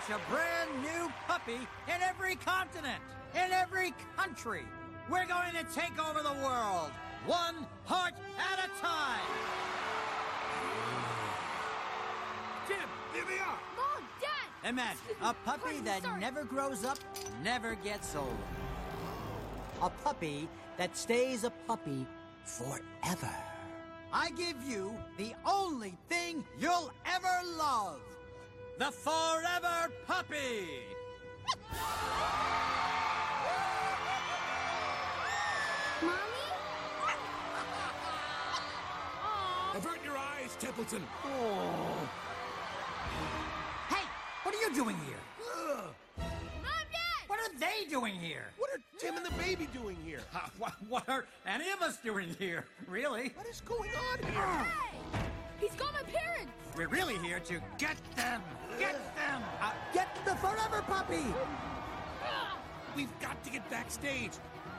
launch a brand new puppy in every continent, in every country. We're going to take over the world, one heart at a time. Jim, here they are. Mom, Dad! Imagine a puppy that never grows up, never gets old. A puppy that stays a puppy forever. I give you the only thing you'll ever love. The Forever Puppy! Mommy? Avert your eyes, Templeton. Hey, what are you doing here? Ugh. Mom, Dad! What are they doing here? What are Tim and the baby doing here? What are any of us doing here, really? What is going on here? Hey! He's got my parents! We're really here to get them! Get them! Get the Forever Puppy! We've got to get backstage.